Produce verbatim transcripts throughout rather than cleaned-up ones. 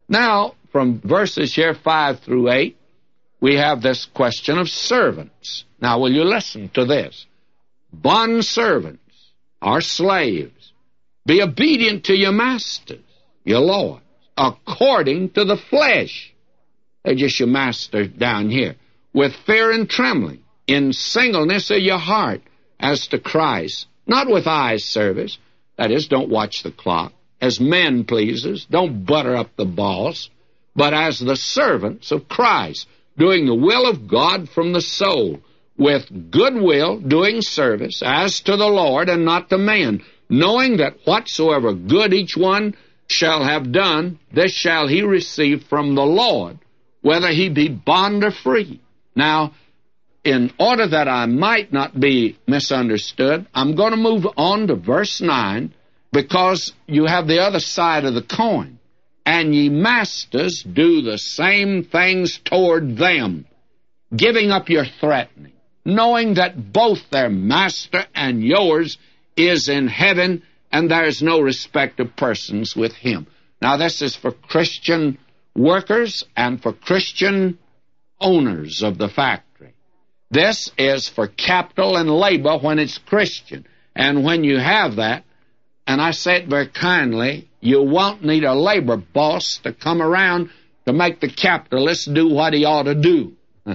Now, from verses here five through eight, we have this question of servants. Now, will you listen to this? Bond servants or slaves, be obedient to your masters, your lords, according to the flesh. They're just your master down here. With fear and trembling, in singleness of your heart, as to Christ, not with eye service, that is, don't watch the clock, as men pleasers, don't butter up the boss, but as the servants of Christ, doing the will of God from the soul, with good will, doing service, as to the Lord and not to man, knowing that whatsoever good each one shall have done, this shall he receive from the Lord, whether he be bond or free. Now, in order that I might not be misunderstood, I'm going to move on to verse nine, because you have the other side of the coin. And ye masters, do the same things toward them, giving up your threatening, knowing that both their master and yours is in heaven, and there is no respect of persons with him. Now, this is for Christian workers and for Christian owners of the factory. This is for capital and labor when it's Christian. And when you have that, and I say it very kindly, you won't need a labor boss to come around to make the capitalist do what he ought to do.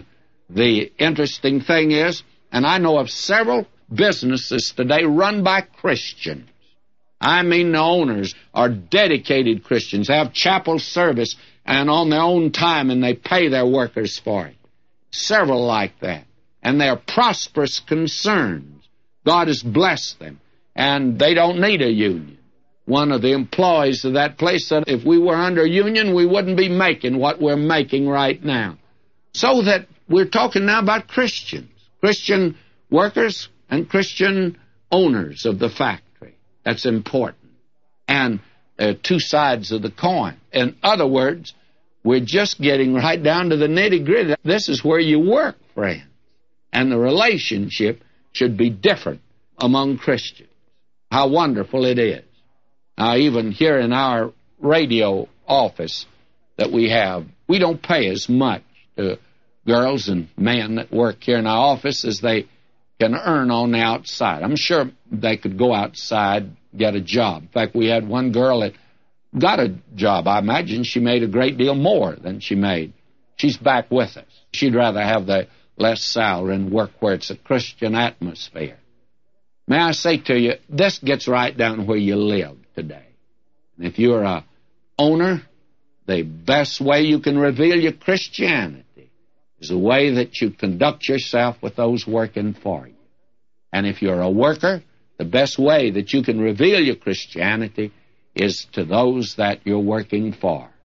The interesting thing is, and I know of several businesses today run by Christians. I mean, the owners are dedicated Christians, have chapel service and on their own time, and they pay their workers for it. Several like that. And they're prosperous concerns. God has blessed them, and they don't need a union. One of the employees of that place said, if we were under a union, we wouldn't be making what we're making right now. So that we're talking now about Christians, Christian workers and Christian owners of the factory. That's important. And uh, two sides of the coin. In other words, we're just getting right down to the nitty-gritty. This is where you work, friends. And the relationship should be different among Christians. How wonderful it is. Now, even here in our radio office that we have, we don't pay as much to girls and men that work here in our office as they can earn on the outside. I'm sure they could go outside, get a job. In fact, we had one girl that got a job. I imagine she made a great deal more than she made. She's back with us. She'd rather have the less salary and work where it's a Christian atmosphere. May I say to you, this gets right down where you live today. And if you're a owner, the best way you can reveal your Christianity is the way that you conduct yourself with those working for you. And if you're a worker, the best way that you can reveal your Christianity is to those that you're working for.